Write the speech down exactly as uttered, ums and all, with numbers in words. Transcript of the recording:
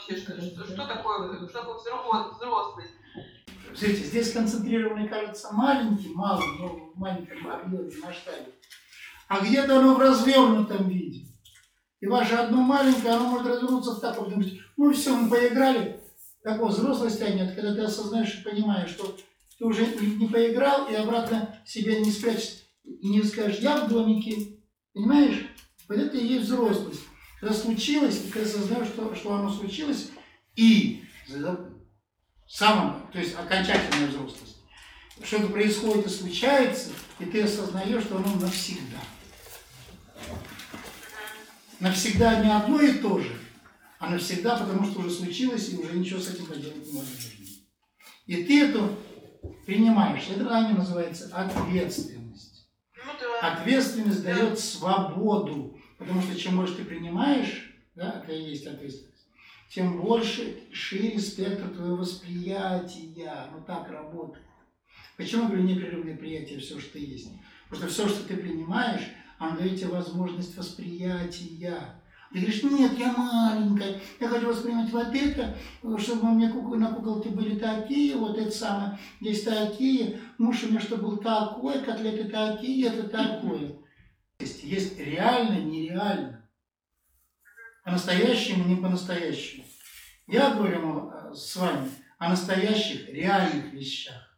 вообще, что, что, что такое, что такое взрослость? Смотрите, здесь концентрированный, кажется, маленький, малый, но в маленьком объеме, масштабе. А где-то оно в развернутом виде. И ваше одно маленькое, оно может развернуться в таком, думаете, ну все, мы поиграли. Так вот, взрослость тянет, когда ты осознаешь и понимаешь, что ты уже не поиграл, и обратно себя не спрячешь, и не скажешь, я в домике. Понимаешь? Вот это и есть взрослость. Когда случилось, и когда осознаешь, что, что оно случилось, и самое, то есть окончательная взрослость. Что-то происходит и случается, и ты осознаешь, что оно навсегда. Навсегда не одно и то же, а навсегда, потому что уже случилось, и уже ничего с этим поделать не можешь. И ты это принимаешь. Это ранее называется ответственность. Ответственность дает свободу, потому что чем больше ты принимаешь, да, это и есть ответственность, тем больше, шире спектр твоего восприятия. Ну так работает. Почему я говорю непрерывное приятие все, что есть? Потому что все, что ты принимаешь, оно дает тебе возможность восприятия. Ты говоришь, нет, я маленькая, я хочу воспринимать вот это, чтобы у меня кукол, на куколке были такие, вот это самое, здесь такие, муж у меня что был такой, котлеты такие, это такое. Есть, есть реально, нереально. По-настоящему, не по-настоящему. Я говорю с вами о настоящих, реальных вещах.